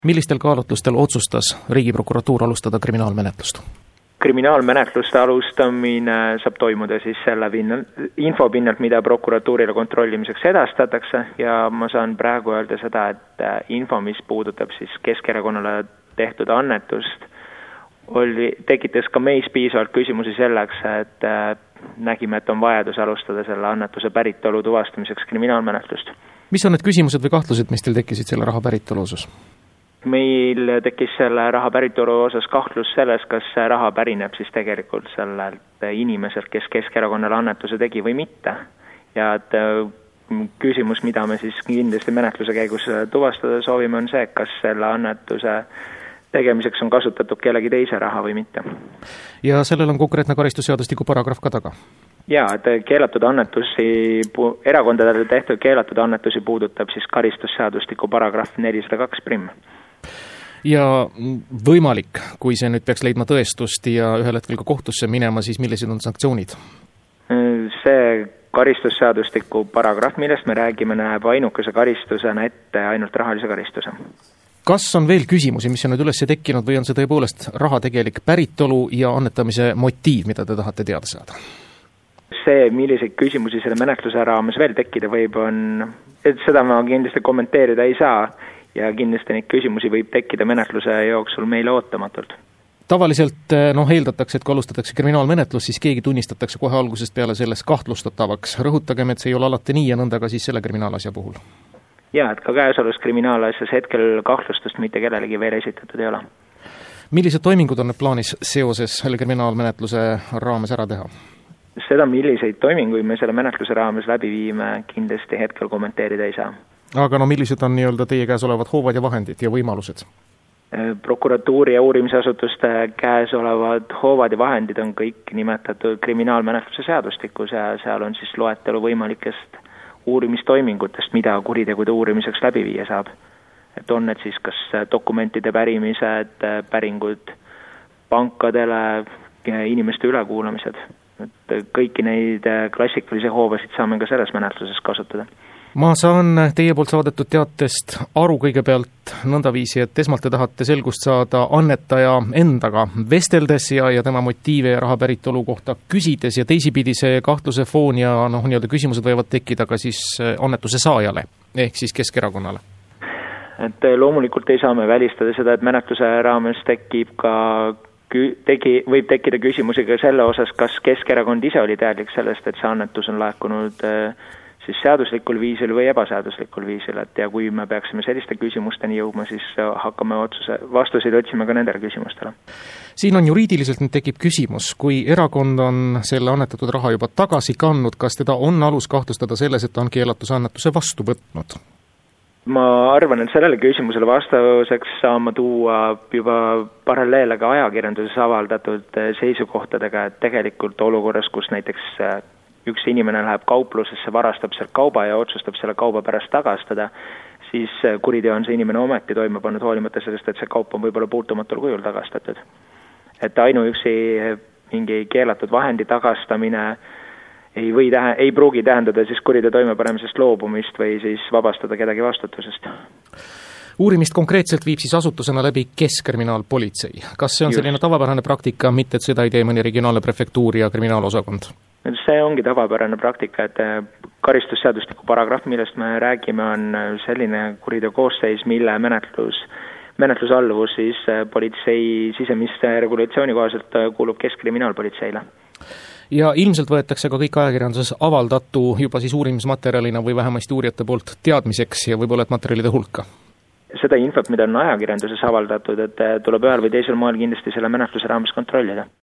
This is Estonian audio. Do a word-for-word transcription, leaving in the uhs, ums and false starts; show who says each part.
Speaker 1: Millistel kaalutlustel otsustas Riigiprokuratuur alustada kriminaalmenetlust?
Speaker 2: Kriminaalmenetluste alustamine saab toimuda siis selle info pinnalt, mida prokuratuurile kontrollimiseks edastatakse ja ma saan praegu öelda seda, et info, mis puudutab siis Keskerakonnale tehtud annetust, oli, tekitas ka meis piisavalt küsimusi selleks, et nägime, et on vajadus alustada selle annetuse päritolu tuvastamiseks kriminaalmenetlust.
Speaker 1: Mis on need küsimused või kahtlused, mis teil tekkisid selle raha päritolu osas?
Speaker 2: Meil tekkis selle raha päritolu osas kahtlus selles, kas see raha pärineb siis tegelikult sellelt inimeselt, kes Keskerakonnale annetuse tegi või mitte. Ja et küsimus, mida me siis kindlasti menetluse käigus tuvastada soovime, on see, kas selle annetuse tegemiseks on kasutatud kellegi teise raha või mitte.
Speaker 1: Ja sellel on konkreetne karistusseadustiku paragrahv ka taga?
Speaker 2: Jaa, et keelatud annetusi, erakondadele tehtud keelatud annetusi puudutab siis karistusseadustiku paragrahv nelisada kaks prim.
Speaker 1: Ja võimalik, kui see nüüd peaks leidma tõestust ja ühel hetkel ka kohtusse minema, siis millised on sanktsioonid?
Speaker 2: See karistusseadustiku paragrahv, millest me räägime, näeb ainukese karistusena ette ainult rahalise karistuse.
Speaker 1: Kas on veel küsimusi, mis on nüüd üles tekkinud või on see tõepoolest raha tegelik päritolu ja annetamise motiiv, mida te tahate teada saada?
Speaker 2: See, milliseid küsimusi selle menetluse raames veel tekkida võib, on, et seda ma kindlasti kommenteerida ei saa ja kindlasti neid küsimusi võib tekkida menetluse jooksul meile ootamatult.
Speaker 1: Tavaliselt noh, eeldatakse, et kui alustatakse kriminaalmenetlus, siis keegi tunnistatakse kohe algusest peale selles kahtlustatavaks. Rõhutagem, et see ei ole alati nii ja nõnda ka siis selle kriminaalasja puhul.
Speaker 2: Jaa, et ka käesolevas kriminaalasjas hetkel kahtlustust mitte kellelegi veel esitatud ei ole.
Speaker 1: Millised toimingud on need plaanis seoses selle kriminaalmenetluse raames ära teha?
Speaker 2: Seda, milliseid toiminguid me selle menetluse raames läbi viime, kindlasti hetkel kommenteerida ei saa.
Speaker 1: Aga no millised on nii-öelda teie käes olevad hoovad ja vahendid ja võimalused?
Speaker 2: Prokuratuuri ja uurimisasutuste käes olevad hoovad ja vahendid on kõik nimetatud kriminaalmenetluse seadustikus ja seal on siis loetelu võimalikest uurimistoimingutest, mida kuritegude uurimiseks läbi viia saab. Et on need siis kas dokumentide pärimised, päringud pankadele, inimeste ülekuulamised. Et kõiki neid klassikalisi hoovasid saame ka selles menetluses kasutada.
Speaker 1: Ma saan teie poolt saadetud teatest aru kõigepealt nõndaviisi, et esmalt te tahate selgust saada annetaja endaga vesteldes ja, ja tema motiive ja raha päritolu kohta küsides ja teisipidi see kahtluse foon ja noh, nii-öelda küsimused võivad tekkida ka siis annetuse saajale ehk siis Keskerakonnale.
Speaker 2: Et loomulikult ei saa me välistada seda, et menetluse raames tekib ka Tegi, võib tekkida küsimusi ka selle osas, kas Keskerakond ise oli teadlik sellest, et see annetus on laekunud siis seaduslikul viisil või ebaseaduslikul viisil, et ja kui me peaksime selliste küsimusteni jõudma, siis hakkame otsuse, vastuseid otsima ka nendele küsimustele.
Speaker 1: Siin on juriidiliselt nüüd tekib küsimus, kui erakond on selle annetatud raha juba tagasi kandnud, kas teda on alus kahtlustada selles, et ta on keelatuse annetuse vastu võtnud?
Speaker 2: Ma arvan, et sellele küsimusele vastuseks saan ma tuua juba paralleele ka ajakirjanduses avaldatud seisukohtadega, et tegelikult olukorras, kus näiteks üks inimene läheb kauplusesse, varastab seal kauba ja otsustab selle kauba pärast tagastada, siis kuriteo on see inimene ometi toime pannud hoolimata sellest, et see kaup on võib-olla puutumatul kujul tagastatud. Et ainuüksi mingi keelatud vahendi tagastamine ei või tähe, ei pruugi tähendada siis kuriteo toimepanemisest loobumist või siis vabastada kedagi vastutusest.
Speaker 1: Uurimist konkreetselt viib siis asutusena läbi Keskkriminaalpolitsei. Kas see on Just. selline tavapärane praktika, mitte et seda ei tee mõni regionaalne prefektuur ja kriminaalosakond?
Speaker 2: See ongi tavapärane praktika, et karistusseadustiku paragrahv, millest me räägime, on selline kuriteo koosseis, mille menetlus, menetlusalluvus siis politsei sisemiste regulatsiooni kohaselt kuulub Keskkriminaalpolitseile.
Speaker 1: Ja ilmselt võetakse ka kõik ajakirjanduses avaldatu juba siis uurimismaterjalina või vähemasti uurijate poolt teadmiseks ja võib-olla et materjalide hulka? Seda infot, mida on ajakirjanduses avaldatud, et tuleb ühel või teisel moel kindlasti selle menetluse raames kontrollida.